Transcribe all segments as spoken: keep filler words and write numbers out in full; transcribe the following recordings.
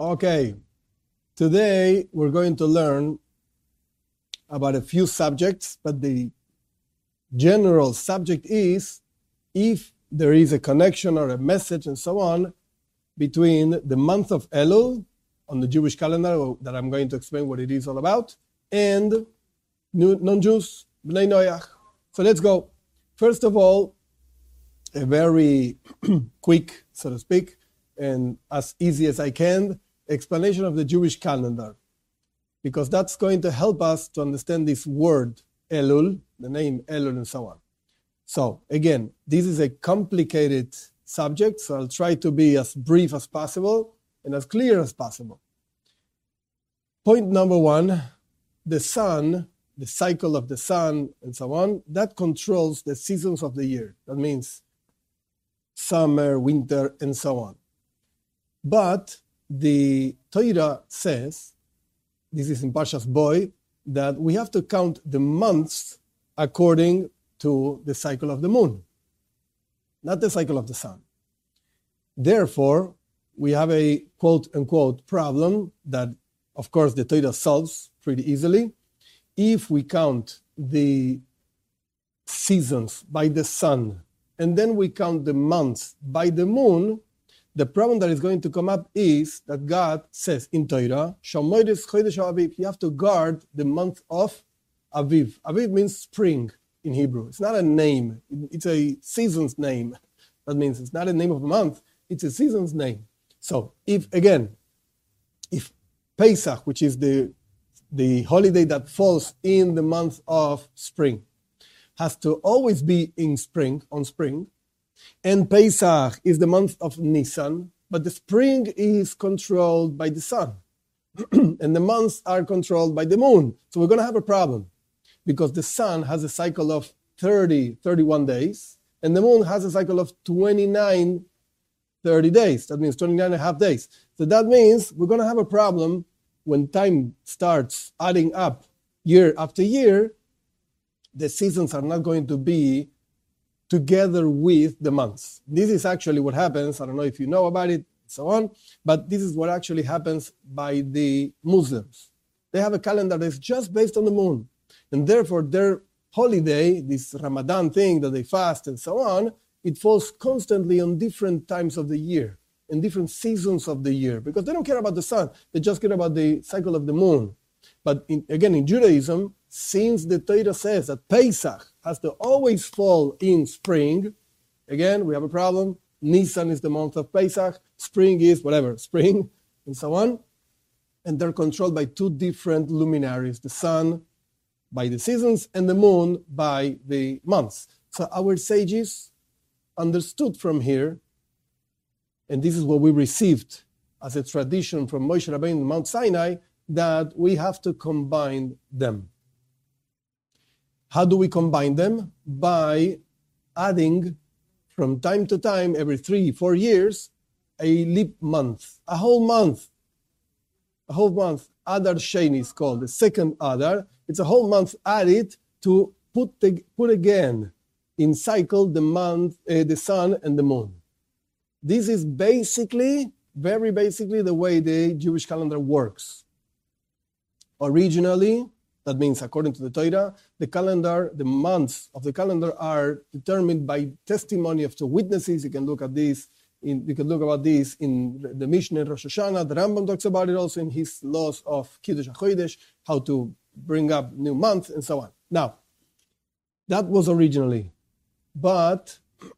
Okay, today we're going to learn about a few subjects, but the general subject is if there is a connection or a message and so on between the month of Elul on the Jewish calendar that I'm going to explain what it is all about, and non-Jews, Bnei Noach. So let's go. First of all, a very quick, so to speak, and as easy as I can, explanation of the Jewish calendar, because that's going to help us to understand this word Elul, the name Elul and so on. So again, this is a complicated subject, so I'll try to be as brief as possible and as clear as possible. Point number one, the sun, the cycle of the sun and so on, that controls the seasons of the year. That means summer, winter, and so on. But the Torah says, this is in Parshas Boy, that we have to count the months according to the cycle of the moon, not the cycle of the sun. Therefore, we have a quote-unquote problem that, of course, the Torah solves pretty easily. If we count the seasons by the sun, and then we count the months by the moon, the problem that is going to come up is that God says in Torah, you have to guard the month of Aviv. Aviv means spring in Hebrew. It's not a name. It's a season's name. That means it's not a name of a month. It's a season's name. So if, again, if Pesach, which is the, the holiday that falls in the month of spring, has to always be in spring, on spring, and Pesach is the month of Nisan, but the spring is controlled by the sun, and the months are controlled by the moon. So we're going to have a problem, because the sun has a cycle of thirty, thirty-one days, and the moon has a cycle of twenty-nine, thirty days. That means twenty-nine and a half days. So that means we're going to have a problem when time starts adding up year after year. The seasons are not going to be together with the months. This is actually what happens. I don't know if you know about it, so on, but this is what actually happens by the Muslims. They have a calendar that's just based on the moon, and therefore their holiday, this Ramadan thing that they fast and so on, it falls constantly on different times of the year, in different seasons of the year, because they don't care about the sun. They just care about the cycle of the moon. But in, again, in Judaism, since the Torah says that Pesach has to always fall in spring, again, we have a problem. Nisan is the month of Pesach. Spring is whatever, spring, and so on. And they're controlled by two different luminaries, the sun by the seasons and the moon by the months. So our sages understood from here, and this is what we received as a tradition from Moshe Rabbeinu in Mount Sinai, that we have to combine them. How do we combine them? By adding from time to time, every three, four years, a leap month, a whole month, a whole month. Adar Sheni is called, the second Adar. It's a whole month added to put the, put again in cycle the month, uh, the sun and the moon. This is basically, very basically, the way the Jewish calendar works. Originally, that means according to the Torah, the calendar, the months of the calendar are determined by testimony of two witnesses. You can look at this, in, you can look about this in the Mishnah in Rosh Hashanah. The Rambam talks about it also in his laws of Kiddush HaChodesh, how to bring up new months and so on. Now, that was originally, but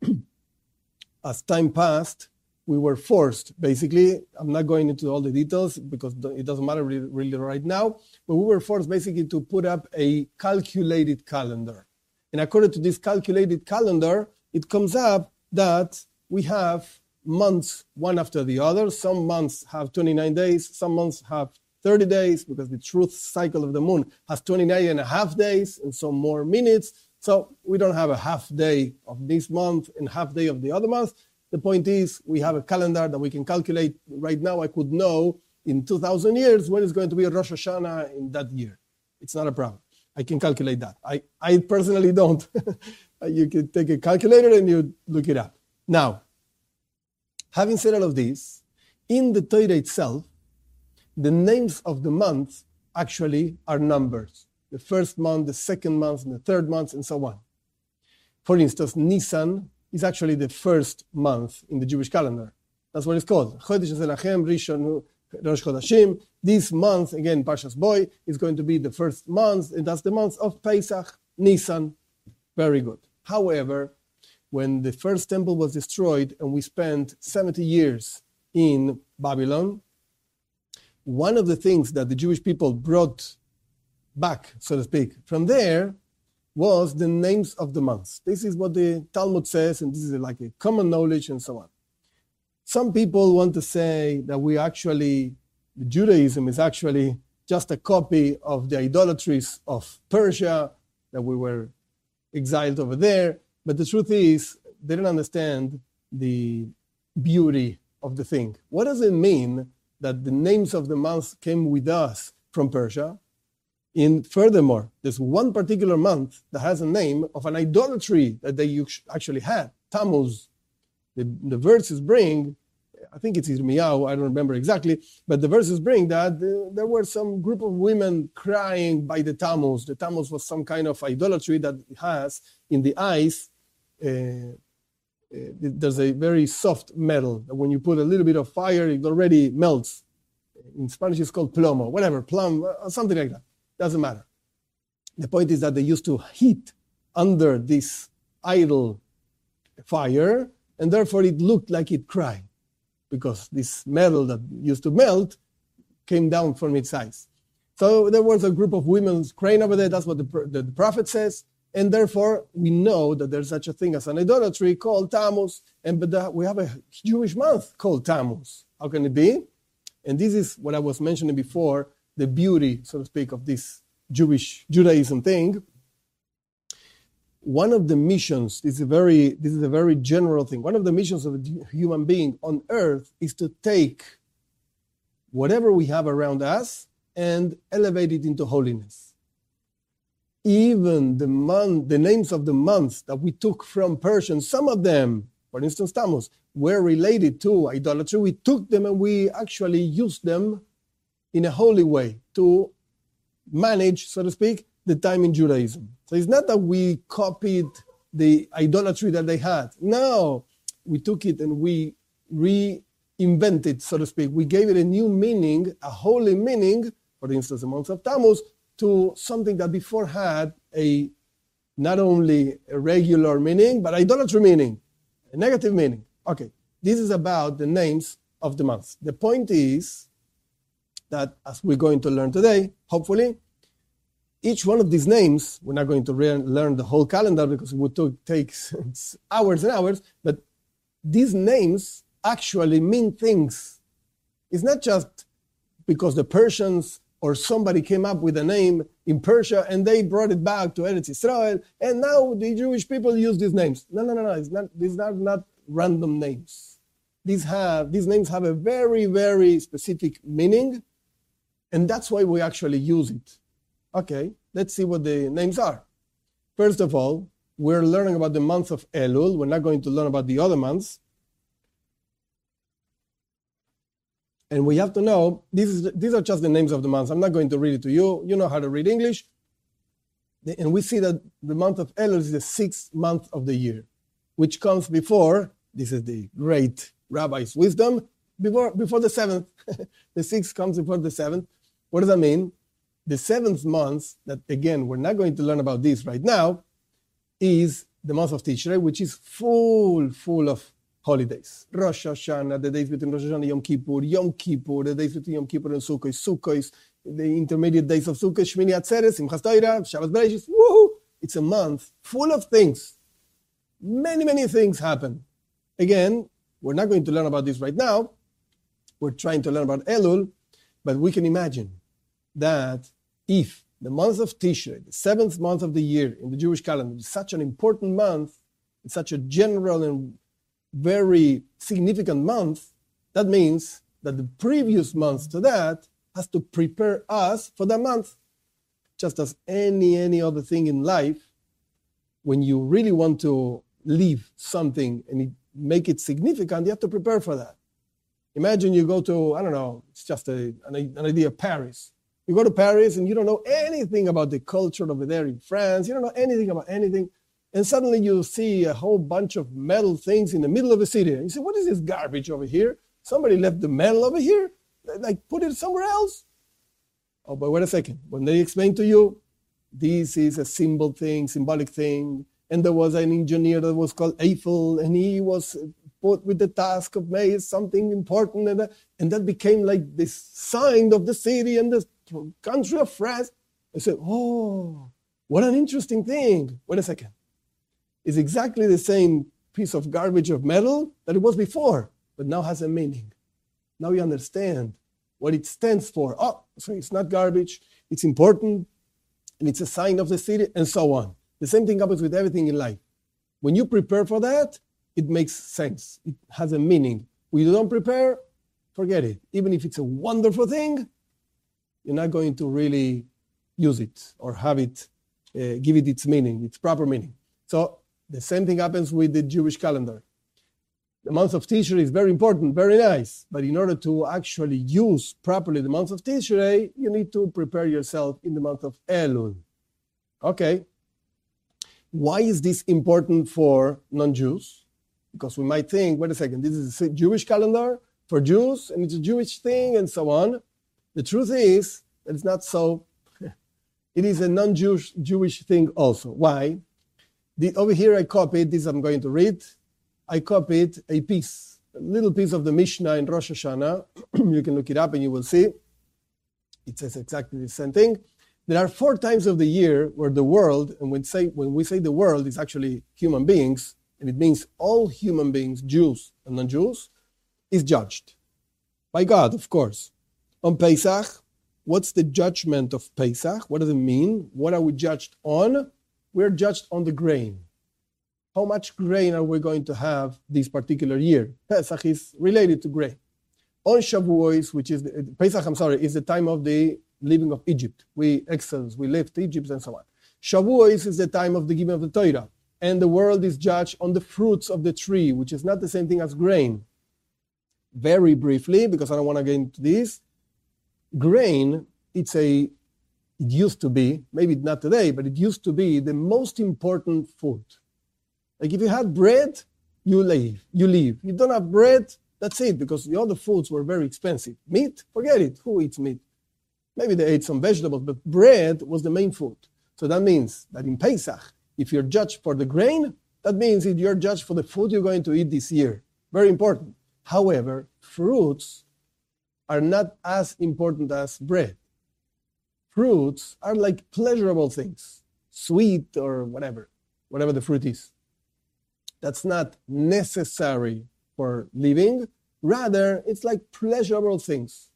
as time passed, we were forced, basically, I'm not going into all the details because it doesn't matter really, really right now, but we were forced basically to put up a calculated calendar. And according to this calculated calendar, it comes up that we have months one after the other. Some months have twenty-nine days, some months have thirty days, because the truth cycle of the moon has twenty-nine and a half days and some more minutes. So we don't have a half day of this month and half day of the other month. The point is, we have a calendar that we can calculate. Right now, I could know in two thousand years when is going to be a Rosh Hashanah in that year. It's not a problem. I can calculate that. I, I personally don't. You can take a calculator and you look it up. Now, having said all of this, in the Torah itself, the names of the months actually are numbers. The first month, the second month, and the third month, and so on. For instance, Nisan is actually the first month in the Jewish calendar. That's what it's called. Chodesh Zelachem Rishon Rosh Chodashim. This month, again, Parshas Boy, is going to be the first month, and that's the month of Pesach, Nisan. Very good. However, when the first temple was destroyed and we spent seventy years in Babylon, one of the things that the Jewish people brought back, so to speak, from there was the names of the months. This is what the Talmud says, and this is like a common knowledge and so on. Some people want to say that we actually, Judaism is actually just a copy of the idolatries of Persia, that we were exiled over there. But the truth is, they don't understand the beauty of the thing. What does it mean that the names of the months came with us from Persia? In furthermore, there's one particular month that has a name of an idolatry that they actually had, Tammuz. The, the verses bring, I think it's Yirmiyahu, I don't remember exactly, but the verses bring that uh, there were some group of women crying by the Tammuz. The Tammuz was some kind of idolatry that has in the eyes, uh, uh, there's a very soft metal that when you put a little bit of fire, it already melts. In Spanish, it's called plomo, whatever, plum, or something like that. Doesn't matter. The point is that they used to heat under this idol fire, and therefore it looked like it cried, because this metal that used to melt came down from its eyes. So there was a group of women crying over there. That's what the, the, the prophet says. And therefore, we know that there's such a thing as an idolatry called Tammuz. And but the, we have a Jewish month called Tammuz. How can it be? And this is what I was mentioning before, the beauty, so to speak, of this Jewish Judaism thing. One of the missions, this is a very, this is a very general thing. One of the missions of a human being on earth is to take whatever we have around us and elevate it into holiness. Even the month, the names of the months that we took from Persian, some of them, for instance, Tammuz, were related to idolatry. We took them and we actually used them in a holy way to manage, so to speak, the time in Judaism. So it's not that we copied the idolatry that they had. No, we took it and we reinvented, so to speak. We gave it a new meaning, a holy meaning, for instance, the month of Tammuz, to something that before had a not only a regular meaning, but idolatry meaning, a negative meaning. Okay, this is about the names of the months. The point is that, as we're going to learn today, hopefully, each one of these names, we're not going to re- learn the whole calendar because it would take hours and hours, but these names actually mean things. It's not just because the Persians or somebody came up with a name in Persia and they brought it back to Eretz Israel, and now the Jewish people use these names. No, no, no, no. It's not, these are not random names. These have these names have a very, very specific meaning, and that's why we actually use it. Okay, let's see what the names are. First of all, we're learning about the month of Elul. We're not going to learn about the other months. And we have to know, this is, these are just the names of the months. I'm not going to read it to you. You know how to read English. And we see that the month of Elul is the sixth month of the year, which comes before, this is the great rabbi's wisdom, before, before the seventh. The sixth comes before the seventh. What does that mean? The seventh month, that again, we're not going to learn about this right now, is the month of Tishrei, which is full, full of holidays. Rosh Hashanah, the days between Rosh Hashanah and Yom Kippur, Yom Kippur, the days between Yom Kippur and Sukkot, Sukkot, the intermediate days of Sukkot, Shmini Atzeres, Simchas Torah, Shabbat Bereshit. Woohoo! It's a month full of things. Many, many things happen. Again, we're not going to learn about this right now. We're trying to learn about Elul, but we can imagine that if the month of Tishrei, the seventh month of the year in the Jewish calendar, is such an important month, it's such a general and very significant month, that means that the previous month to that has to prepare us for that month. Just as any, any other thing in life, when you really want to leave something and it, make it significant, you have to prepare for that. Imagine you go to, I don't know, it's just a, an, an idea, Paris. You go to Paris and you don't know anything about the culture over there in France. You don't know anything about anything. And suddenly you see a whole bunch of metal things in the middle of the city. And you say, what is this garbage over here? Somebody left the metal over here? Like, put it somewhere else? Oh, but wait a second. When they explain to you, this is a symbol thing, symbolic thing. And there was an engineer that was called Eiffel, and he was put with the task of making something important. And that, and that became like this sign of the city and the country of France. I said, oh, what an interesting thing. Wait a second. It's exactly the same piece of garbage of metal that it was before, but now has a meaning. Now you understand what it stands for. Oh, so it's not garbage, it's important, and it's a sign of the city, and so on. The same thing happens with everything in life. When you prepare for that, it makes sense. It has a meaning. When you don't prepare, forget it. Even if it's a wonderful thing, you're not going to really use it or have it, uh, give it its meaning, its proper meaning. So the same thing happens with the Jewish calendar. The month of Tishrei is very important, very nice, but in order to actually use properly the month of Tishrei, you need to prepare yourself in the month of Elul. Okay. Why is this important for non-Jews? Because we might think, wait a second, this is a Jewish calendar for Jews, and it's a Jewish thing, and so on. The truth is that it's not so. It is a non-Jewish Jewish thing also. Why? The, over here I copied, this I'm going to read. I copied a piece, a little piece of the Mishnah in Rosh Hashanah. You can look it up and you will see. It says exactly the same thing. There are four times of the year where the world, and when, say, when we say the world, it's actually human beings, and it means all human beings, Jews and non-Jews, is judged. By God, of course. On Pesach, what's the judgment of Pesach? What does it mean? What are we judged on? We're judged on the grain. How much grain are we going to have this particular year? Pesach is related to grain. On Shavuos, which is, the, Pesach, I'm sorry, is the time of the leaving of Egypt. We exiled, we left Egypt and so on. Shavuos is the time of the giving of the Torah. And the world is judged on the fruits of the tree, which is not the same thing as grain. Very briefly, because I don't want to get into this, grain, it's a, it used to be, maybe not today, but it used to be the most important food. Like if you had bread, you leave. You leave. You don't have bread, that's it, because the other foods were very expensive. Meat, forget it. Who eats meat? Maybe they ate some vegetables, but bread was the main food. So that means that in Pesach, if you're judged for the grain, that means that you're judged for the food you're going to eat this year. Very important. However, fruits are not as important as bread. Fruits are like pleasurable things, sweet or whatever, whatever the fruit is. That's not necessary for living. Rather, it's like pleasurable things.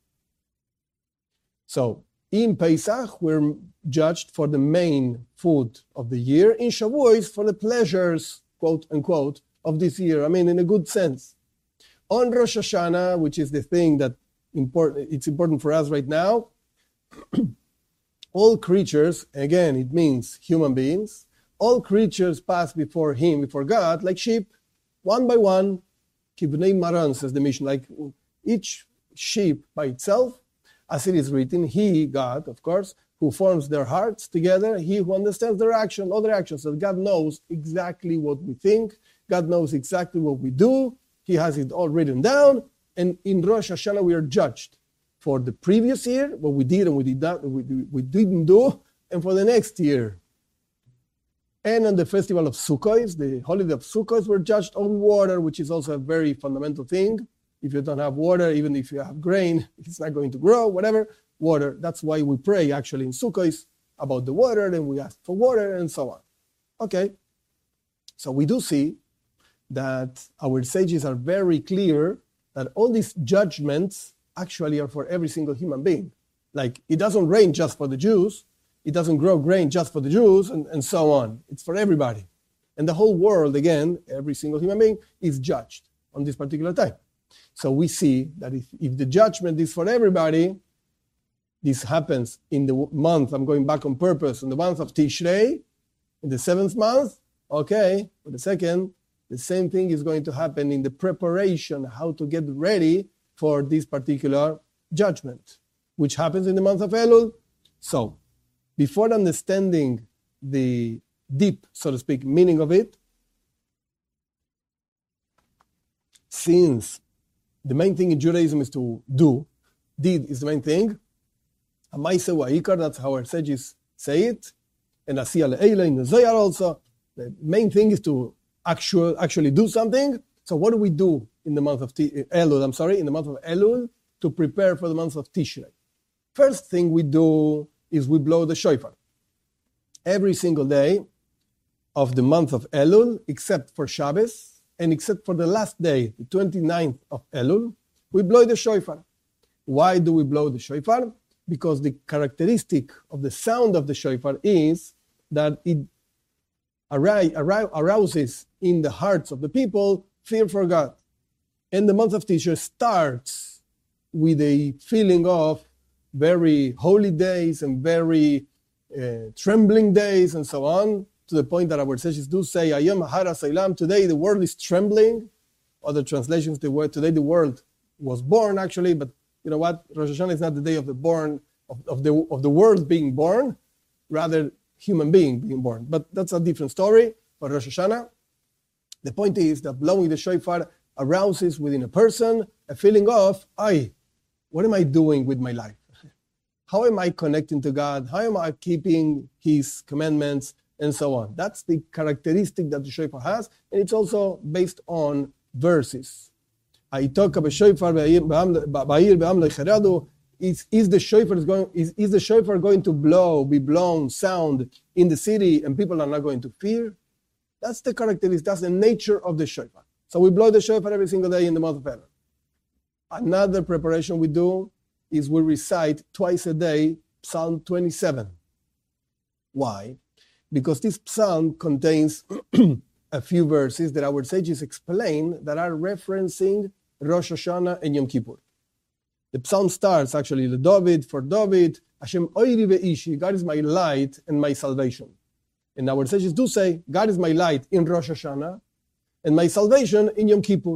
So, in Pesach, we're judged for the main food of the year. In Shavuos, for the pleasures, quote unquote, of this year. I mean, in a good sense. On Rosh Hashanah, which is the thing that important, it's important for us right now, all creatures, again, it means human beings, all creatures pass before him, before God, like sheep, one by one. Kibnei Maran, says the Mishnah, like each sheep by itself, as it is written, he, God, of course, who forms their hearts together, he who understands their action, all their actions. So God knows exactly what we think. God knows exactly what we do. He has it all written down. And in Rosh Hashanah, we are judged for the previous year, what we did and we did not, we, we didn't do, and for the next year. And on the festival of Sukkot, the holiday of Sukkot, we're judged on water, which is also a very fundamental thing. If you don't have water, even if you have grain, it's not going to grow, whatever. Water, that's why we pray actually in Sukkot about the water, and we ask for water, and so on. Okay, so we do see that our sages are very clear that all these judgments actually are for every single human being. Like, it doesn't rain just for the Jews, it doesn't grow grain just for the Jews, and, and so on. It's for everybody. And the whole world, again, every single human being is judged on this particular time. So we see that if, if the judgment is for everybody, this happens in the month, I'm going back on purpose, in the month of Tishrei, in the seventh month, okay, for the second, the same thing is going to happen in the preparation, how to get ready for this particular judgment, which happens in the month of Elul. So, before understanding the deep, so to speak, meaning of it, since the main thing in Judaism is to do, deed is the main thing, Hamaisa Wa'ikar, that's how our sages say it, and Asiya Le'ela in the Zohar also, the main thing is to actual, actually do something. So what do we do in the month of T- Elul, I'm sorry, in the month of Elul to prepare for the month of Tishrei? First thing we do is we blow the shofar. Every single day of the month of Elul, except for Shabbos, and except for the last day, the twenty-ninth of Elul, we blow the shofar. Why do we blow the shofar? Because the characteristic of the sound of the shofar is that it arouses in the hearts of the people fear for God. And the month of Tishrei starts with a feeling of very holy days and very uh, trembling days and so on, to the point that our sages do say, Ayom Hara Sailam, today the world is trembling. Other translations, the word today the world was born actually, but you know what? Rosh Hashanah is not the day of the born of, of the of the world being born, rather human being being born. But that's a different story for Rosh Hashanah. The point is that blowing the shofar arouses within a person a feeling of, ay, what am I doing with my life? How am I connecting to God? How am I keeping His commandments? And so on. That's the characteristic that the shofar has, and it's also based on verses. Is, is the shofar is going is, is the shofar going to blow, be blown, sound in the city, and people are not going to fear? That's the characteristic. That's the nature of the shofar. So we blow the shofar every single day in the month of Elul. Another preparation we do is we recite twice a day Psalm twenty-seven. Why? Because this psalm contains a few verses that our sages explain that are referencing Rosh Hashanah and Yom Kippur. The psalm starts actually, the David, for David, Hashem oiri ve'ishi, God is my light and my salvation. And our sages do say, God is my light in Rosh Hashanah and my salvation in Yom Kippur.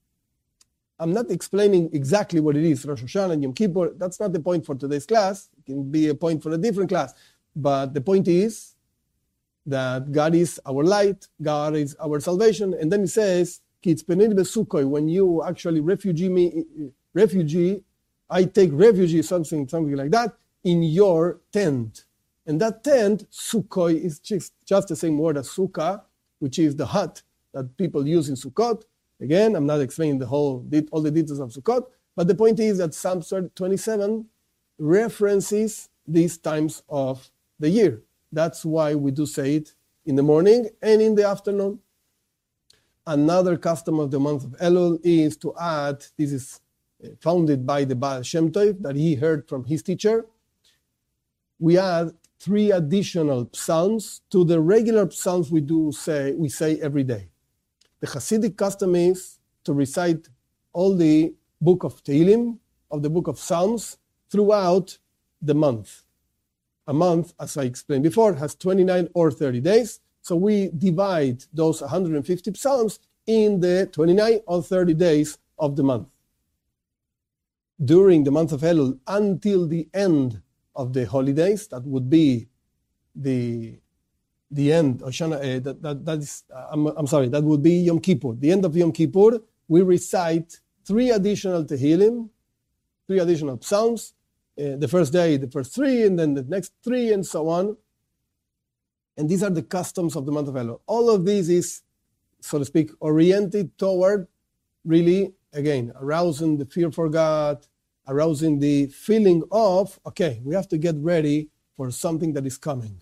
I'm not explaining exactly what it is, Rosh Hashanah and Yom Kippur. That's not the point for today's class. It can be a point for a different class. But the point is that God is our light, God is our salvation. And then he says, when you actually refugee me, refugee, I take refuge, something, something like that, in your tent. And that tent, Sukkoi, is just, just the same word as Sukkah, which is the hut that people use in Sukkot. Again, I'm not explaining the whole, all the details of Sukkot, but the point is that Psalm twenty-seven references these times of the year. That's why we do say it in the morning and in the afternoon. Another custom of the month of Elul is to add, this is founded by the Baal Shem Tov, that he heard from his teacher. We add three additional psalms to the regular psalms we do say, we say every day. The Hasidic custom is to recite all the book of Tehillim, of the book of Psalms, throughout the month. A month, as I explained before, has twenty-nine or thirty days. So we divide those one hundred fifty psalms in the twenty-nine or thirty days of the month. During the month of Elul, until the end of the holidays, that would be the the end, Oshana, uh, that, that, that is, uh, I'm, I'm sorry, that would be Yom Kippur. The end of Yom Kippur, we recite three additional Tehillim, three additional psalms. Uh, the first day, the first three, and then the next three, and so on. And these are the customs of the month of Elul. All of this is, so to speak, oriented toward really, again, arousing the fear for God, arousing the feeling of, okay, we have to get ready for something that is coming.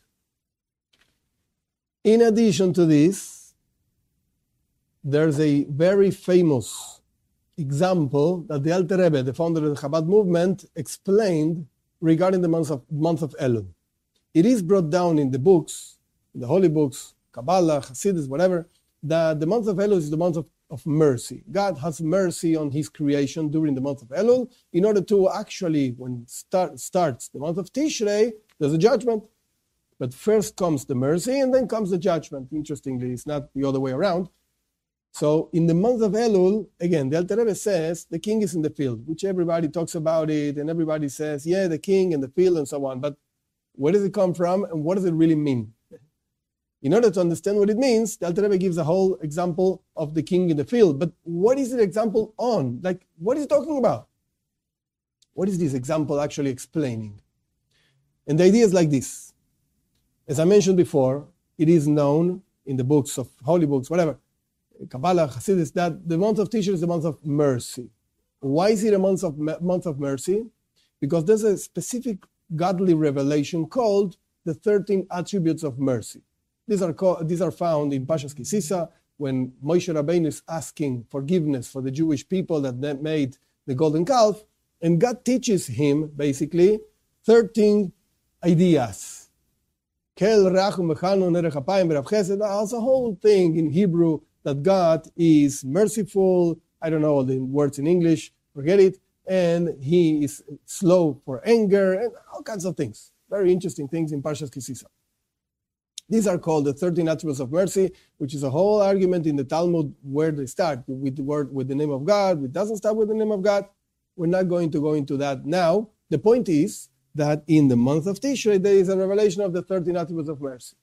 In addition to this, there's a very famous example that the Alter Rebbe, the founder of the Chabad movement, explained regarding the month of, month of Elul. It is brought down in the books, in the holy books, Kabbalah, Hasidus, whatever, that the month of Elul is the month of, of mercy. God has mercy on His creation during the month of Elul in order to actually, when start, starts the month of Tishrei, there's a judgment. But first comes the mercy and then comes the judgment. Interestingly, it's not the other way around. So in the month of Elul, again, the Alter Rebbe says the king is in the field, which everybody talks about it, and everybody says, yeah, the king and the field and so on. But where does it come from, and what does it really mean? In order to understand what it means, the Alter Rebbe gives a whole example of the king in the field. But what is the example on? Like, what is it talking about? What is this example actually explaining? And the idea is like this. As I mentioned before, it is known in the books of holy books, whatever, Kabbalah, Hasidus, that the month of Tishrei is the month of mercy. Why is it a month of month of mercy? Because there's a specific godly revelation called the thirteen attributes of mercy. These are called, these are found in Parshas Ki Sisa, when Moshe Rabbeinu is asking forgiveness for the Jewish people that they made the golden calf, and God teaches him basically thirteen ideas. Kel rachum mechanu nerech hapayim b'rav chesed. That's a whole thing in Hebrew that God is merciful. I don't know all the words in English, forget it. And he is slow for anger and all kinds of things. Very interesting things in Parshas Ki Sisa. These are called the thirteen attributes of mercy, which is a whole argument in the Talmud where they start with the word, with the name of God. It doesn't start with the name of God. We're not going to go into that now. The point is that in the month of Tishrei, there is a revelation of the thirteen attributes of mercy.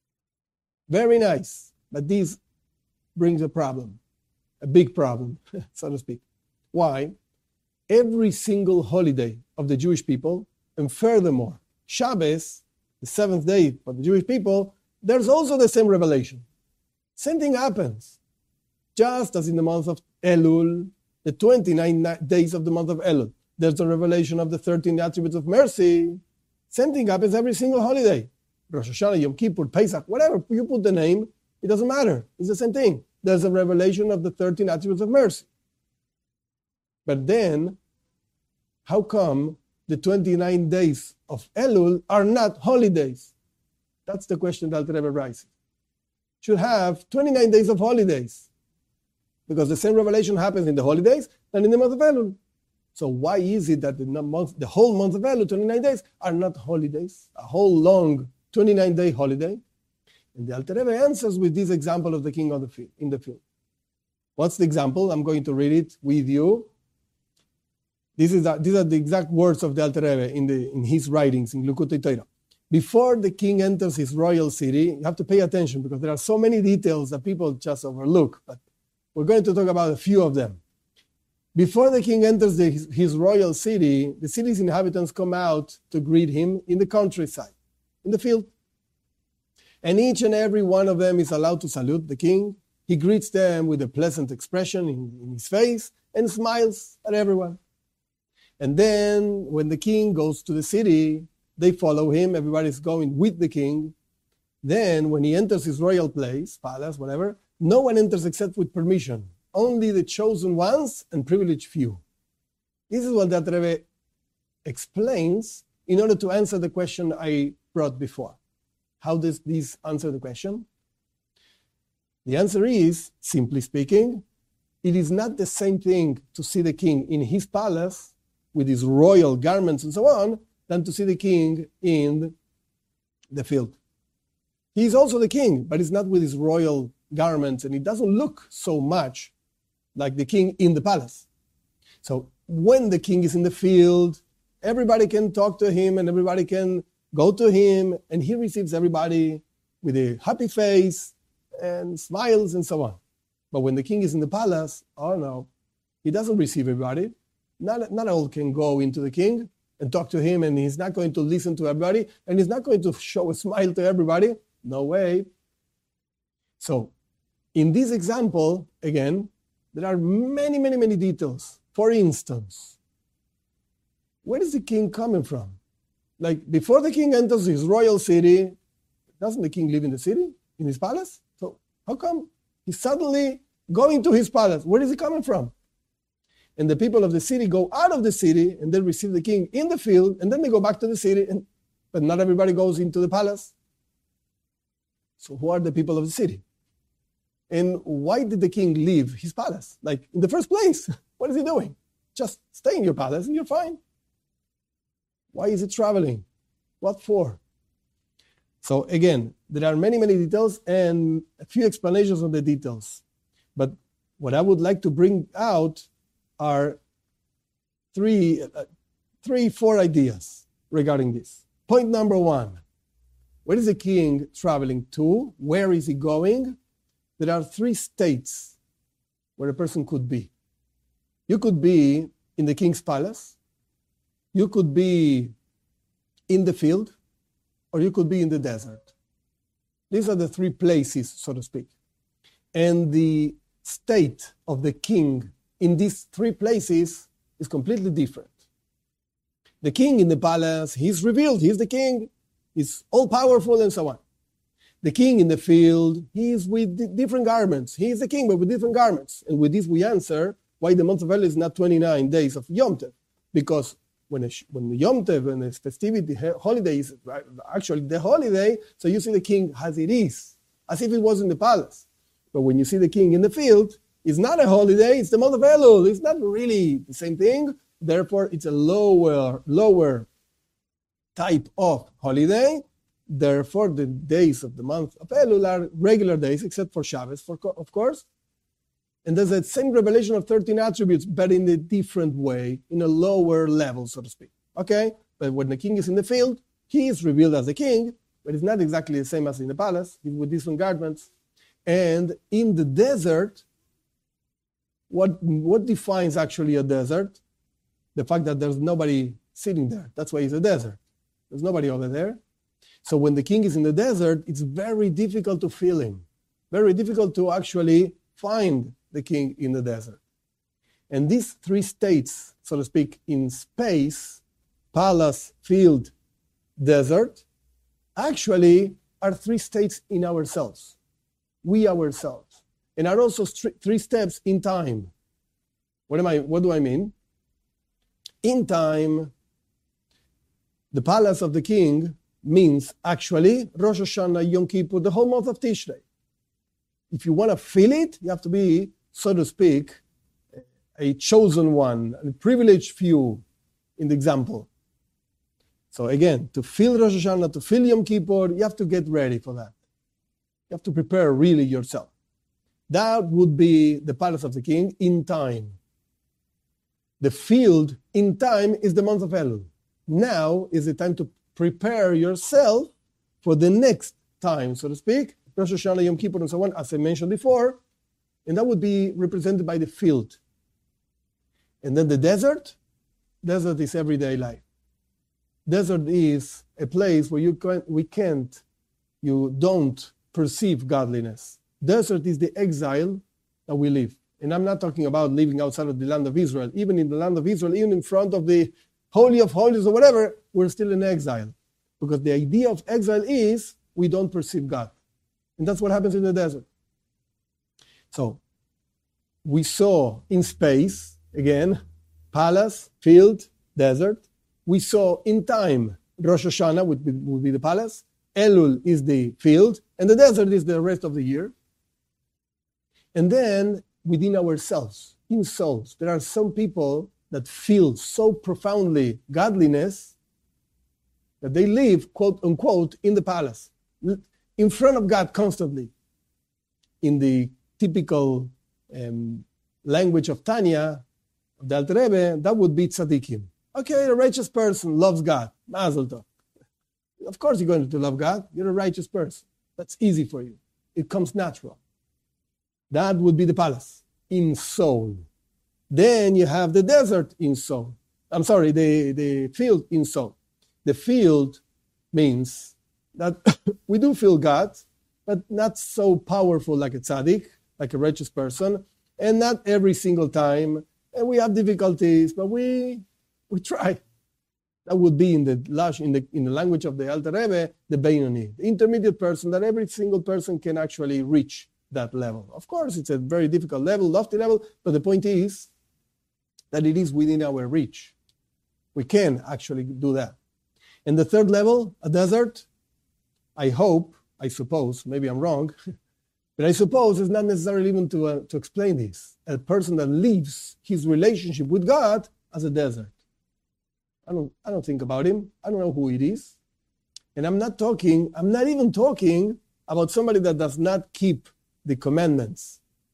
Very nice. But this brings a problem, a big problem, so to speak. Why? Every single holiday of the Jewish people, and furthermore, Shabbos, the seventh day for the Jewish people, there's also the same revelation. Same thing happens. Just as in the month of Elul, the twenty-nine days of the month of Elul, there's the revelation of the thirteen attributes of mercy. Same thing happens every single holiday. Rosh Hashanah, Yom Kippur, Pesach, whatever you put the name, it doesn't matter. It's the same thing. There's a revelation of the thirteen attributes of mercy. But then, how come the twenty-nine days of Elul are not holidays? That's the question that Alter Rebbe raises. Should have twenty-nine days of holidays, because the same revelation happens in the holidays than in the month of Elul. So why is it that the month, the whole month of Elul, twenty-nine days, are not holidays? A whole long twenty-nine day holiday? And the Alter Rebbe answers with this example of the king on the field, in the field. What's the example? I'm going to read it with you. This is the, these are the exact words of the Alter Rebbe in, the, in his writings in Likutei Torah. Before the king enters his royal city, you have to pay attention because there are so many details that people just overlook. But we're going to talk about a few of them. Before the king enters the, his, his royal city, the city's inhabitants come out to greet him in the countryside, in the field. And each and every one of them is allowed to salute the king. He greets them with a pleasant expression in, in his face and smiles at everyone. And then when the king goes to the city, they follow him. Everybody's going with the king. Then when he enters his royal place, palace, whatever, no one enters except with permission. Only the chosen ones and privileged few. This is what that Rebbe explains in order to answer the question I brought before. How does this answer the question? The answer is, simply speaking, it is not the same thing to see the king in his palace with his royal garments and so on, than to see the king in the field. He is also the king, but he's not with his royal garments, and he doesn't look so much like the king in the palace. So when the king is in the field, everybody can talk to him and everybody can go to him, and he receives everybody with a happy face and smiles and so on. But when the king is in the palace, oh no, he doesn't receive everybody. Not, not all can go into the king and talk to him, and he's not going to listen to everybody, and he's not going to show a smile to everybody. No way. So in this example, again, there are many, many, many details. For instance, where is the king coming from? Like, before the king enters his royal city, doesn't the king live in the city, in his palace? So how come he's suddenly going to his palace? Where is he coming from? And the people of the city go out of the city and they receive the king in the field, and then they go back to the city, and, but not everybody goes into the palace. So who are the people of the city? And why did the king leave his palace? Like, in the first place, what is he doing? Just stay in your palace and you're fine. Why is he traveling? What for? So again, there are many, many details and a few explanations on the details. But what I would like to bring out are three, uh, three, four ideas regarding this. Point number one, where is the king traveling to? Where is he going? There are three states where a person could be. You could be in the king's palace, you could be in the field, or you could be in the desert. These are the three places, so to speak. And the state of the king in these three places is completely different. The king in the palace, he's revealed, he's the king, he's all-powerful and so on. The king in the field, he's with different garments. He is the king, but with different garments. And with this we answer why the month of Elul is not twenty-nine days of Yom Tov. Because when, a, when the Yom Tov and the festivity, holiday is actually the holiday, so you see the king as it is, as if it was in the palace. But when you see the king in the field, it's not a holiday, it's the month of Elul. It's not really the same thing. Therefore, it's a lower, lower type of holiday. Therefore, the days of the month of Elul are regular days, except for Shabbos, for, of course. And there's that same revelation of thirteen attributes, but in a different way, in a lower level, so to speak. Okay? But when the king is in the field, he is revealed as the king, but it's not exactly the same as in the palace, with different garments. And in the desert, what, what defines actually a desert? The fact that there's nobody sitting there. That's why it's a desert. There's nobody over there. So when the king is in the desert, it's very difficult to feel him. Very difficult to actually find the king in the desert. And these three states, so to speak, in space, palace, field, desert, actually are three states in ourselves. We ourselves. And are also st- three steps in time. What am I? What do I mean? In time, the palace of the king means actually Rosh Hashanah, Yom Kippur, the whole month of Tishrei. If you want to feel it, you have to be, so to speak, a chosen one, a privileged few in the example. So again, to feel Rosh Hashanah, to feel Yom Kippur, you have to get ready for that. You have to prepare really yourself. That would be the palace of the king in time. The field in time is the month of Elul. Now is the time to prepare yourself for the next time, so to speak, Rosh Hashanah, Yom Kippur, and so on, as I mentioned before, and that would be represented by the field. And then the desert, desert is everyday life. Desert is a place where you can't, we can't, you don't perceive godliness. Desert is the exile that we live. And I'm not talking about living outside of the land of Israel. Even in the land of Israel, even in front of the Holy of Holies or whatever, we're still in exile. Because the idea of exile is we don't perceive God. And that's what happens in the desert. So, we saw in space, again, palace, field, desert. We saw in time, Rosh Hashanah would be, would be the palace. Elul is the field. And the desert is the rest of the year. And then, within ourselves, in souls, there are some people that feel so profoundly godliness that they live, quote unquote, in the palace, in front of God constantly. In the typical um, language of Tanya, of the Alter Rebbe, that would be tzaddikim. Okay, a righteous person loves God. Mazel tov. Of course you're going to love God. You're a righteous person. That's easy for you. It comes natural. That would be the palace in soul. Then you have the desert in soul. I'm sorry, the, the field in soul. The field means that we do feel God, but not so powerful like a tzaddik, like a righteous person, and not every single time. And we have difficulties, but we we try. That would be in the in the in the language of the Alter Rebbe, the Beinoni, the intermediate person that every single person can actually reach that level. Of course, it's a very difficult level, lofty level, but the point is that it is within our reach. We can actually do that. And the third level, a desert, I hope, I suppose, maybe I'm wrong, but I suppose it's not necessarily even to, uh, to explain this. A person that lives his relationship with God as a desert. I don't, I don't think about him. I don't know who it is. And I'm not talking, I'm not even talking about somebody that does not keep the commandments.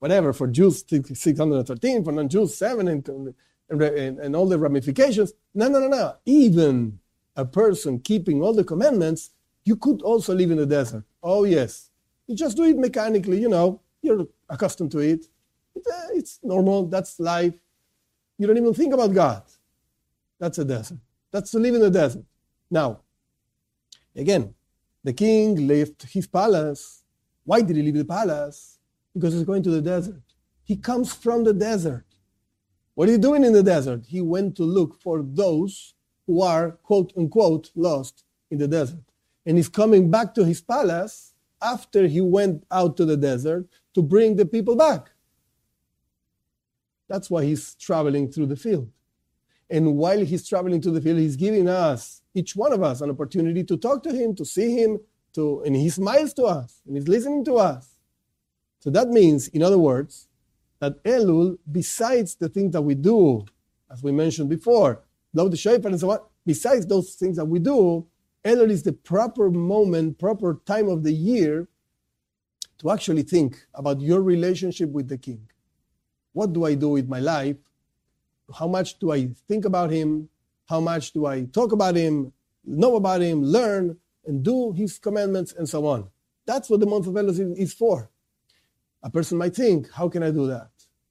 whatever, for Jews six hundred thirteen, for non-Jews seven, and, and, and all the ramifications. No, no, no, no. Even a person keeping all the commandments, you could also live in the desert. Oh, yes. You just do it mechanically, you know. You're accustomed to it. It uh, it's normal. That's life. You don't even think about God. That's a desert. That's to live in the desert. Now, again, the king left his palace. Why did he leave the palace? Because he's going to the desert. He comes from the desert. What are you doing in the desert? He went to look for those who are, quote unquote, lost in the desert. And he's coming back to his palace after he went out to the desert to bring the people back. That's why he's traveling through the field. And while he's traveling to the field, he's giving us, each one of us, an opportunity to talk to him, to see him, to, and he smiles to us, and he's listening to us. So that means, in other words, that Elul, besides the things that we do, as we mentioned before, blow the shofar and so on, besides those things that we do, Elul is the proper moment, proper time of the year to actually think about your relationship with the king. What do I do with my life? How much do I think about him? How much do I talk about him, know about him, learn, and do his commandments, and so on? That's what the month of Elul is for. A person might think, how can I do that?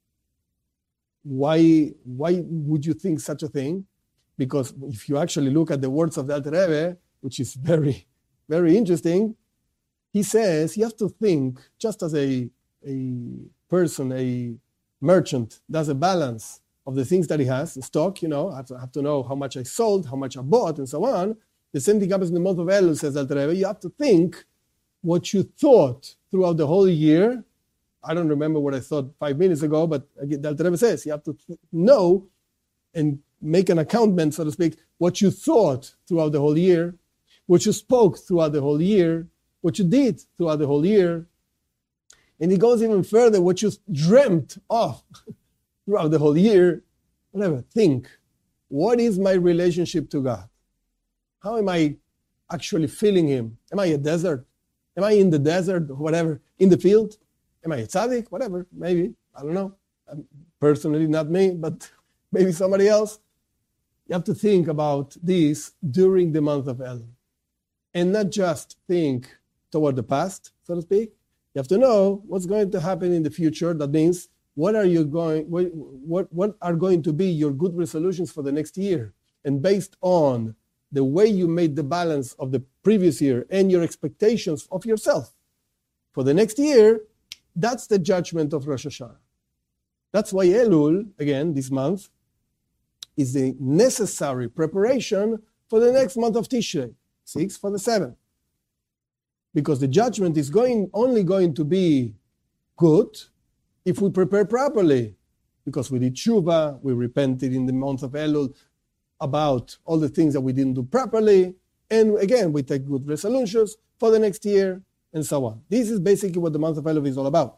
Why, why would you think such a thing? Because if you actually look at the words of the Alter Rebbe, which is very, very interesting, he says you have to think, just as a, a person, a merchant does a balance of the things that he has, the stock, you know, I have to, I have to know how much I sold, how much I bought, and so on. The same thing happens in the month of Elul, says Alter Rebbe. You have to think what you thought throughout the whole year. I don't remember what I thought five minutes ago, but again, the Alter Rebbe says you have to th- know and make an accountment, so to speak, what you thought throughout the whole year, what you spoke throughout the whole year, what you did throughout the whole year. And he goes even further, what you dreamt of throughout the whole year. Whatever, think, what is my relationship to God? How am I actually feeling him? Am I a desert? Am I in the desert or whatever? In the field? Am I a tzaddik? Whatever, maybe. I don't know. Personally, not me, but maybe somebody else. You have to think about this during the month of Elul. And not just think toward the past, so to speak. You have to know what's going to happen in the future. That means, what are you going, what, what, what are going to be your good resolutions for the next year? And based on the way you made the balance of the previous year and your expectations of yourself for the next year, that's the judgment of Rosh Hashanah. That's why Elul, again, this month, is the necessary preparation for the next month of Tishrei, six for the seventh. Because the judgment is going only going to be good if we prepare properly. Because we did tshuva, we repented in the month of Elul about all the things that we didn't do properly, and again, we take good resolutions for the next year, and so on. This is basically what the month of Elul is all about.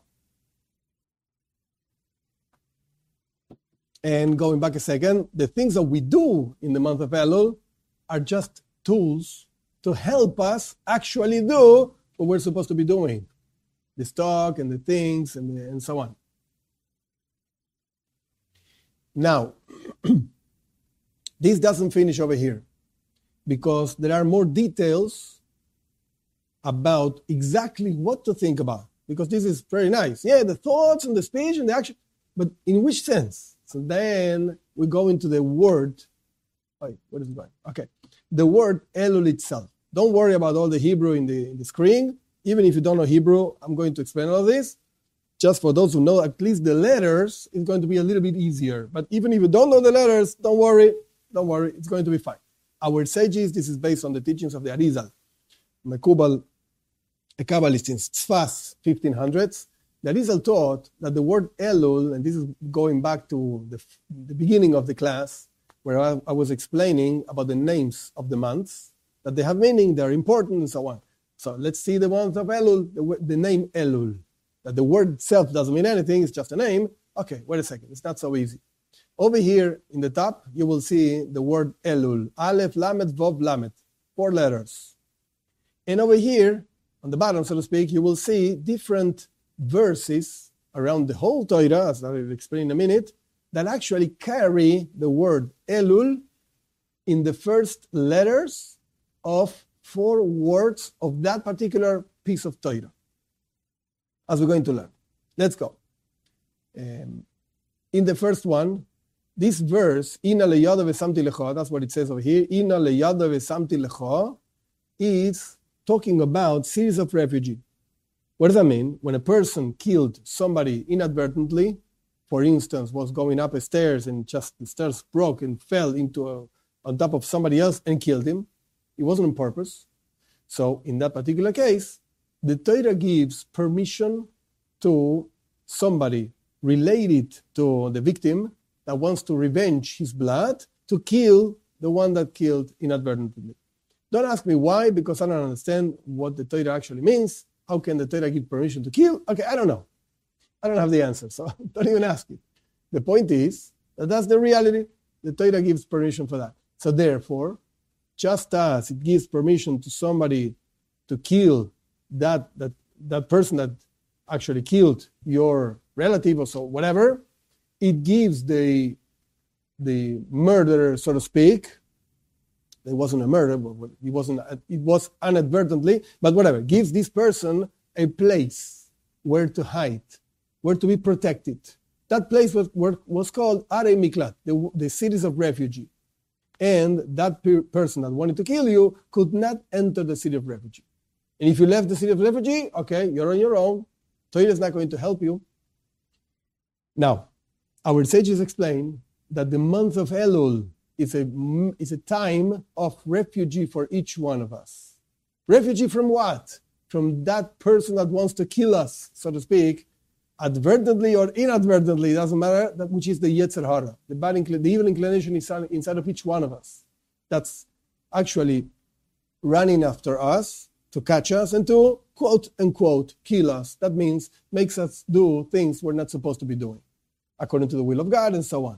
And going back a second, the things that we do in the month of Elul are just tools to help us actually do what we're supposed to be doing. The stock and the things and, the, and so on. Now, this doesn't finish over here because there are more details about exactly what to think about. Because this is very nice. Yeah, the thoughts and the speech and the action, but in which sense? So then we go into the word. Wait, what is it going? Okay. The word Elul itself. Don't worry about all the Hebrew in the, in the screen. Even if you don't know Hebrew, I'm going to explain all this. Just for those who know at least the letters, it's going to be a little bit easier. But even if you don't know the letters, don't worry. Don't worry. It's going to be fine. Our sages, this is based on the teachings of the Arizal, Mekubal, a Kabbalist in Tzfas, fifteen hundreds. The Arizal taught that the word Elul, and this is going back to the, the beginning of the class, where I, I was explaining about the names of the months, that they have meaning, they're important, and so on. So let's see the month of Elul, the, the name Elul. That the word itself doesn't mean anything, it's just a name. Okay, wait a second, it's not so easy. Over here in the top, you will see the word Elul. Aleph, Lamed, Vov, Lamed. Four letters. And over here, on the bottom, so to speak, you will see different verses around the whole Torah, as I will explain in a minute, that actually carry the word Elul in the first letters of four words of that particular piece of Torah, as we're going to learn. Let's go. Um, in the first one, this verse, Ina leyada vesamti lecha, that's what it says over here, Ina leyada vesamti lecha, is talking about series of refugees. What does that mean? When a person killed somebody inadvertently, for instance, was going up a stairs and just the stairs broke and fell into a, on top of somebody else and killed him, it wasn't on purpose. So in that particular case, the Torah gives permission to somebody related to the victim that wants to revenge his blood to kill the one that killed inadvertently. Don't ask me why, because I don't understand what the Torah actually means. How can the Torah give permission to kill? Okay, I don't know. I don't have the answer, so don't even ask it. The point is that that's the reality. The Torah gives permission for that. So therefore, just as it gives permission to somebody to kill that that, that person that actually killed your relative or so, whatever, it gives the, the murderer, so to speak, it wasn't a murder, but it wasn't. It was inadvertently, but whatever. Gives this person a place where to hide, where to be protected. That place was was called Arei Miklat, the, the cities of refuge, and that per, person that wanted to kill you could not enter the city of refuge. And if you left the city of refuge, okay, you're on your own. Torah is not going to help you. Now, our sages explain that the month of Elul is a, is a time of refugee for each one of us. Refugee from what? From that person that wants to kill us, so to speak, advertently or inadvertently, it doesn't matter, that which is the Yetzer Hara, the, bad incl- the evil inclination inside, inside of each one of us. That's actually running after us to catch us and to, quote unquote, kill us. That means makes us do things we're not supposed to be doing, according to the will of God and so on.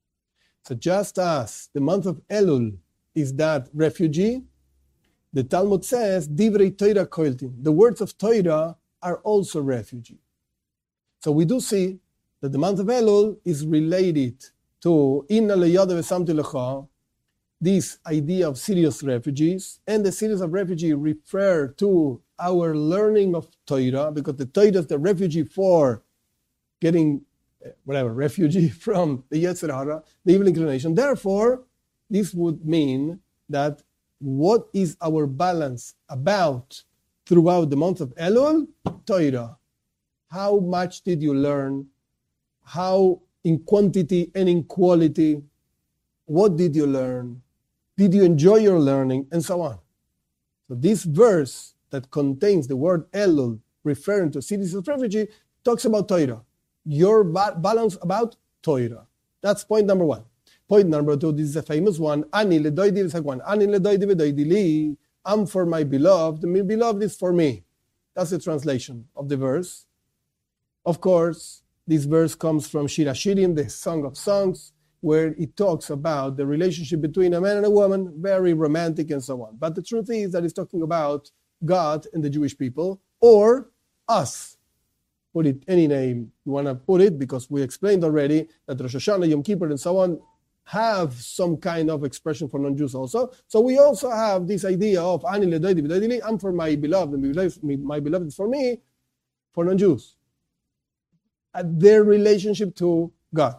So just as the month of Elul is that refugee, the Talmud says, Divrei Torah koiltin, the words of Torah are also refugee. So we do see that the month of Elul is related to Inna leyada vesamti lecha, this idea of serious refugees, and the series of refugees refer to our learning of Torah, because the Torah is the refugee for getting whatever, refugee from the Yetzer Hara, the evil inclination. Therefore, this would mean that what is our balance about throughout the month of Elul? Torah. How much did you learn? How in quantity and in quality? What did you learn? Did you enjoy your learning? And so on. So this verse that contains the word Elul, referring to cities of refugee, talks about Torah. Your ba- balance about Torah. That's point number one. Point number two, this is a famous one. Ani ledoidi v'sagwan. Ani ledoidi v'doidi li. I'm for my beloved. My beloved is for me. That's the translation of the verse. Of course, this verse comes from Shir Hashirim, the Song of Songs, where it talks about the relationship between a man and a woman, very romantic and so on. But the truth is that it's talking about God and the Jewish people, or us. Put it any name you want to put it, because we explained already that Rosh Hashanah, Yom Kippur, and so on have some kind of expression for non-Jews also. So we also have this idea of Ani ledoidi v'doidi li, I'm for my beloved, and my beloved is for me, for non-Jews. At their relationship to God.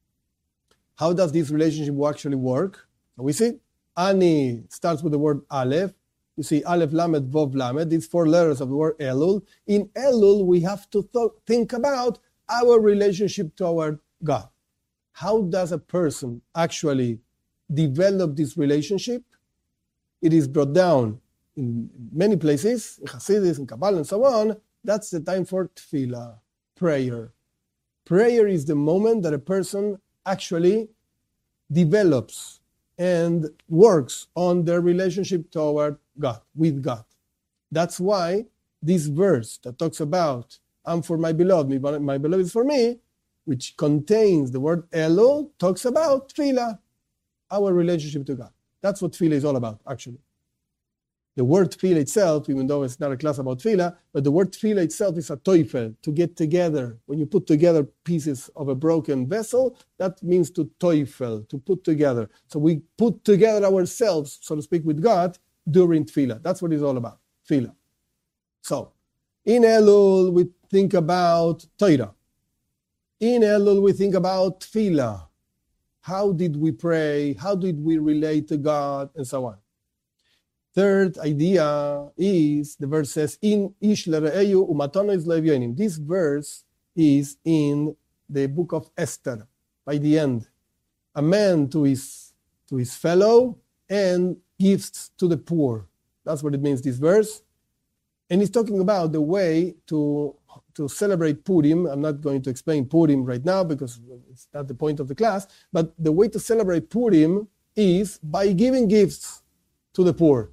How does this relationship actually work? So we see Ani starts with the word Aleph. You see Aleph, Lamed, Vov, Lamed. These four letters of the word Elul. In Elul, we have to th- think about our relationship toward God. How does a person actually develop this relationship? It is brought down in many places, in Hasidus, in Kabbalah, and so on. That's the time for tefillah, prayer. Prayer is the moment that a person actually develops and works on their relationship toward God, with God. That's why this verse that talks about, I'm for my beloved, my beloved is for me, which contains the word Elul, talks about tefillah, our relationship to God. That's what tefillah is all about, actually. The word tefillah itself, even though it's not a class about tefillah, but the word tefillah itself is a toifel, to get together. When you put together pieces of a broken vessel, that means to toifel, to put together. So we put together ourselves, so to speak, with God during tefillah. That's what it's all about, tefillah. So, in Elul, we think about Torah. In Elul, we think about tefillah. How did we pray? How did we relate to God? And so on. Third idea is, the verse says, In ish lere'eyu umatono is le'evyonim. This verse is in the book of Esther, by the end. A man to his, to his fellow and gifts to the poor. That's what it means, this verse. And he's talking about the way to, to celebrate Purim. I'm not going to explain Purim right now because it's not the point of the class. But the way to celebrate Purim is by giving gifts to the poor.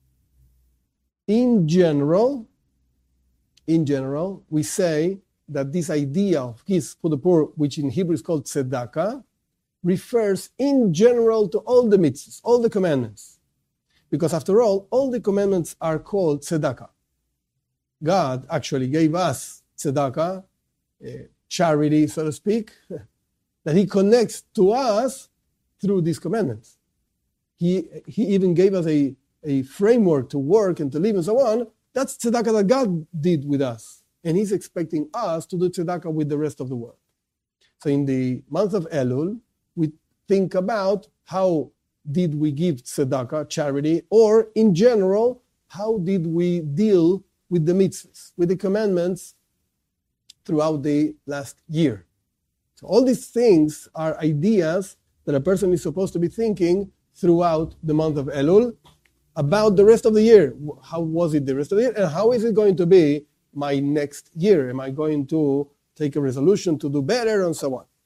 In general, in general, we say that this idea of gifts for the poor, which in Hebrew is called tzedakah, refers in general to all the mitzvahs, all the commandments. Because after all, all the commandments are called tzedakah. God actually gave us tzedakah, uh, charity, so to speak, that He connects to us through these commandments. He, he even gave us a a framework to work and to live and so on. That's tzedakah that God did with us. And He's expecting us to do tzedakah with the rest of the world. So in the month of Elul, we think about how did we give tzedakah, charity, or in general, how did we deal with the mitzvahs, with the commandments throughout the last year. So all these things are ideas that a person is supposed to be thinking throughout the month of Elul, about the rest of the year. How was it the rest of the year? And how is it going to be my next year? Am I going to take a resolution to do better and so on?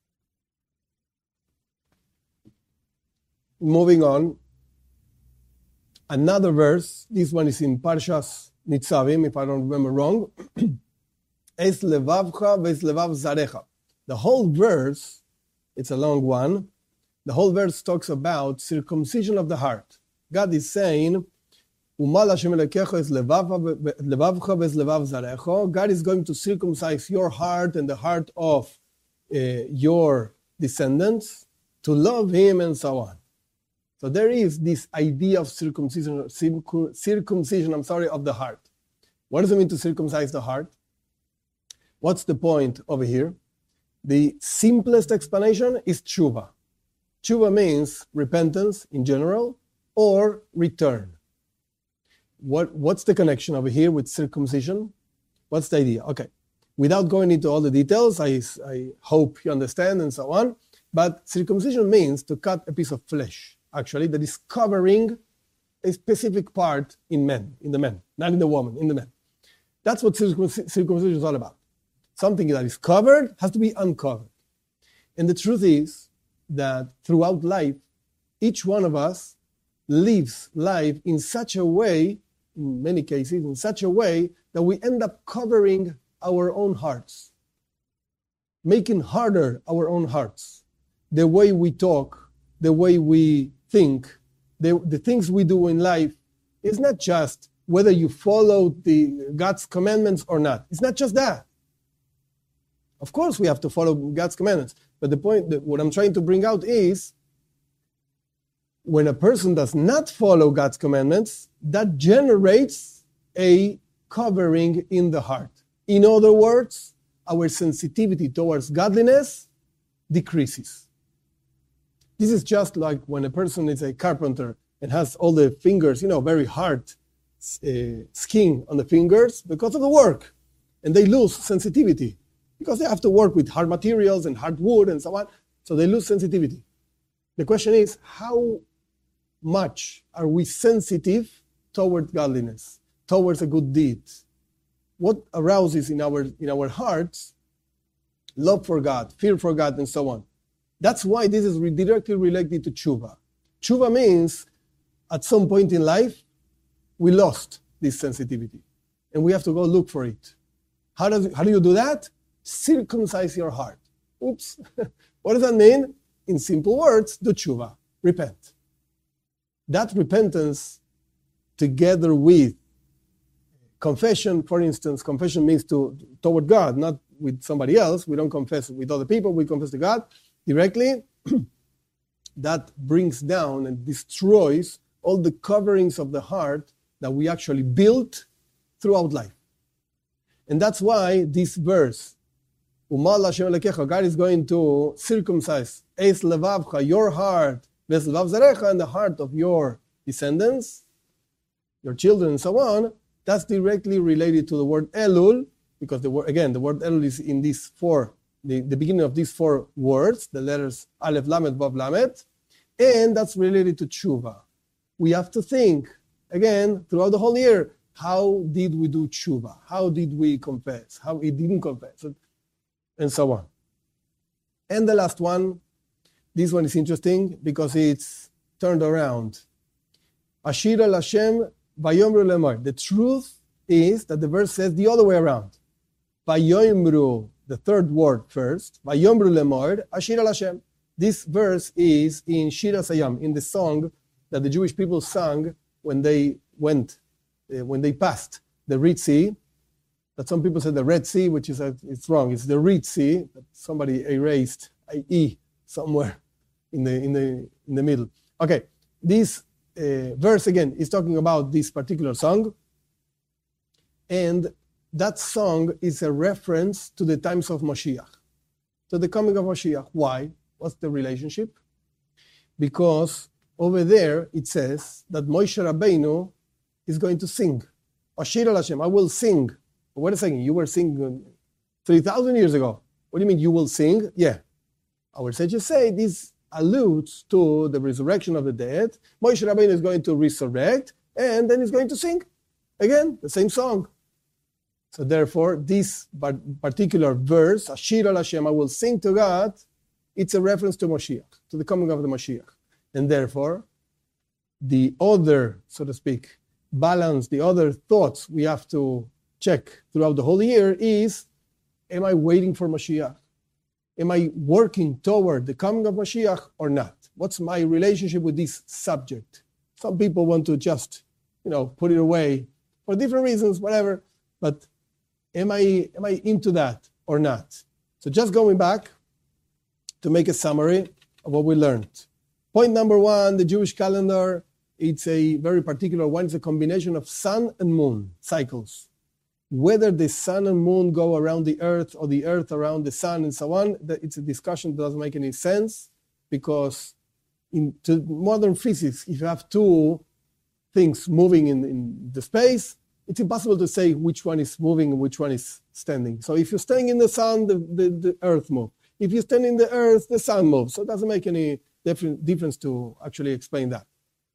Moving on. Another verse. This one is in Parshas Nitzavim, if I don't remember wrong. Es levavcha ves levav zarecha. The whole verse, it's a long one. The whole verse talks about circumcision of the heart. God is saying, God is going to circumcise your heart and the heart of uh, your descendants to love Him and so on. So there is this idea of circumcision, circumcision, I'm sorry, of the heart. What does it mean to circumcise the heart? What's the point over here? The simplest explanation is tshuva. Tshuva means repentance in general, or return. What, what's the connection over here with circumcision? What's the idea? Okay, without going into all the details, I, I hope you understand and so on, but circumcision means to cut a piece of flesh, actually, that is covering a specific part in men, in the men, not in the woman, in the men. That's what circumcision is all about. Something that is covered has to be uncovered. And the truth is that throughout life, each one of us lives life in such a way, in many cases, in such a way that we end up covering our own hearts, making harder our own hearts. The way we talk, the way we think, the, the things we do in life is not just whether you follow the God's commandments or not. It's not just that. Of course we have to follow God's commandments, but the point that what I'm trying to bring out is when a person does not follow God's commandments, that generates a covering in the heart. In other words, our sensitivity towards godliness decreases. This is just like when a person is a carpenter and has all the fingers, you know, very hard uh, skin on the fingers because of the work. And they lose sensitivity because they have to work with hard materials and hard wood and so on. So they lose sensitivity. The question is, how much are we sensitive toward godliness, towards a good deed? What arouses in our in our hearts love for God, fear for God, and so on? That's why this is directly related to tshuva. Tshuva means at some point in life, we lost this sensitivity, and we have to go look for it. How does how do you do that? Circumcise your heart. Oops. What does that mean? In simple words, do tshuva, repent. That repentance together with confession. For instance, confession means to toward God, not with somebody else. We don't confess with other people. We confess to God directly. That brings down and destroys all the coverings of the heart that we actually built throughout life. And that's why this verse, God is going to circumcise Es levavcha, your heart, Ves levav zarecha, and the heart of your descendants, your children, and so on. That's directly related to the word Elul, because the word, again, the word Elul is in these four, the, the beginning of these four words, the letters Aleph, Lamed, Vav, Lamed, and that's related to tshuva. We have to think, again, throughout the whole year, how did we do tshuva? How did we confess? How we didn't confess? And so on. And the last one, this one is interesting because it's turned around. Ashir al Hashem vayomru lemor. The truth is that the verse says the other way around. Vayomru, the third word first. Vayomru lemor, Ashir al Hashem. This verse is in Shir HaSayam, in the song that the Jewish people sang when they went, uh, when they passed the Red Sea. That some people say the Red Sea, which is a, it's wrong. It's the Red Sea that somebody erased I E somewhere in the in the in the middle. Okay, this uh, verse again is talking about this particular song, and that song is a reference to the times of Mashiach, to the coming of Mashiach. Why? What's the relationship? Because over there it says that Moshe Rabbeinu is going to sing. Ashir al Hashem, I will sing. Wait a second, you were singing three thousand years ago. What do you mean you will sing? Yeah. Our sages say this alludes to the resurrection of the dead. Moshe Rabbeinu is going to resurrect, and then he's going to sing. Again, the same song. So therefore, this particular verse, Ashir al Hashem, I will sing to God, it's a reference to Mashiach, to the coming of the Mashiach. And therefore, the other, so to speak, balance, the other thoughts we have to check throughout the whole year is, am I waiting for Mashiach? Am I working toward the coming of Mashiach or not? What's my relationship with this subject? Some people want to just, you know, put it away for different reasons, whatever. But am I am I into that or not? So just going back to make a summary of what we learned. Point number one, the Jewish calendar, it's a very particular one. It's a combination of sun and moon cycles. Whether the sun and moon go around the earth or the earth around the sun and so on, it's a discussion that doesn't make any sense, because in to modern physics, if you have two things moving in, in the space, it's impossible to say which one is moving and which one is standing. So if you're standing in the sun, the, the, the earth moves. If you stand in the earth, the sun moves. So it doesn't make any different difference to actually explain that.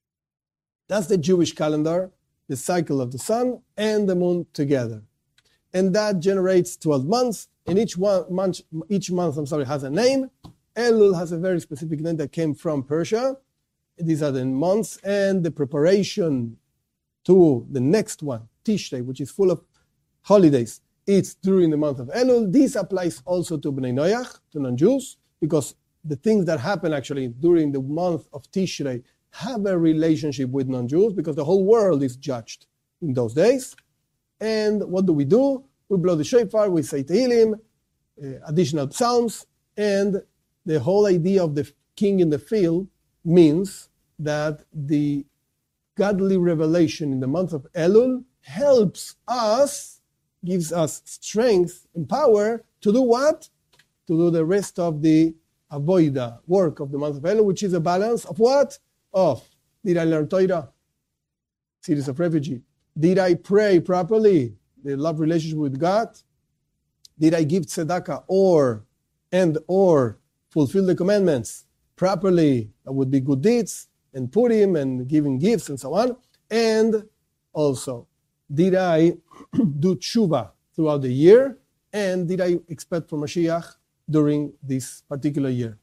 That's the Jewish calendar, the cycle of the sun and the moon together. And that generates twelve months, and each one month, each month, I'm sorry, has a name. Elul has a very specific name that came from Persia. These are the months, and the preparation to the next one, Tishrei, which is full of holidays. It's during the month of Elul. This applies also to Bnei Noach, to non-Jews, because the things that happen actually during the month of Tishrei have a relationship with non-Jews, because the whole world is judged in those days. And what do we do? We blow the shofar, we say Tehillim, uh, additional psalms, and the whole idea of the king in the field means that the godly revelation in the month of Elul helps us, gives us strength and power to do what? To do the rest of the avoida, work of the month of Elul, which is a balance of what? Of, did I learn Torah? Series of refugee. Did I pray properly? The love relationship with God? Did I give tzedakah or, and or fulfill the commandments properly? That would be good deeds, and Purim, and giving gifts, and so on. And also, did I do tshuva throughout the year? And did I expect for Mashiach during this particular year?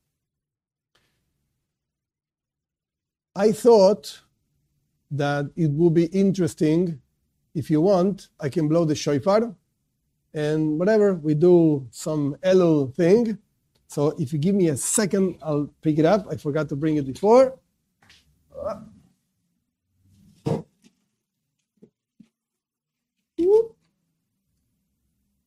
I thought that it would be interesting, if you want, I can blow the shofar, and whatever, we do some Elul thing. So if you give me a second, I'll pick it up. I forgot to bring it before.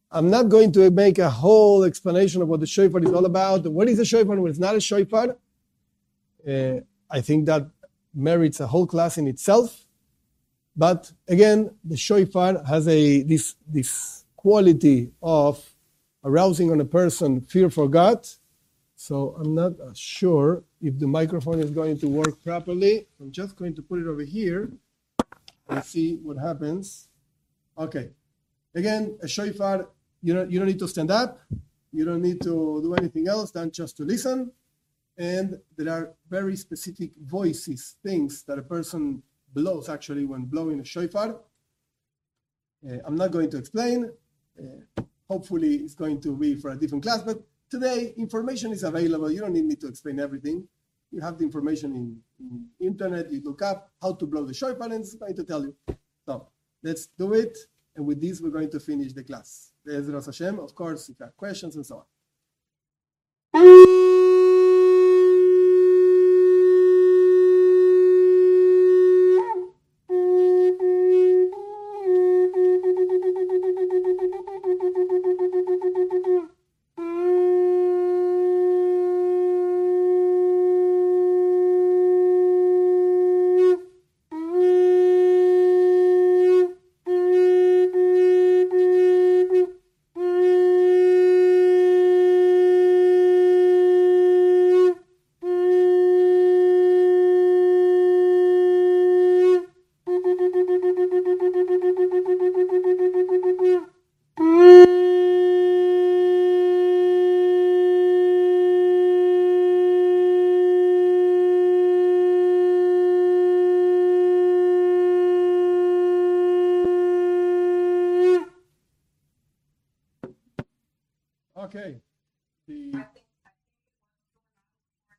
I'm not going to make a whole explanation of what the shofar is all about. What is a shofar and what is not a shofar? Uh, I think that merits a whole class in itself. But again, the shofar has a this this quality of arousing on a person fear for God. So I'm not sure if the microphone is going to work properly. I'm just going to put it over here and see what happens. Okay. Again, a shofar, you don't, you don't need to stand up. You don't need to do anything else than just to listen. And there are very specific voices, things that a person blows actually when blowing a shofar. Uh, I'm not going to explain. Uh, hopefully it's going to be for a different class. But today, information is available. You don't need me to explain everything. You have the information in, in internet. You look up how to blow the shofar and it's going to tell you. So let's do it. And with this, we're going to finish the class. Be'ezras Hashem, of course, if you have questions and so on.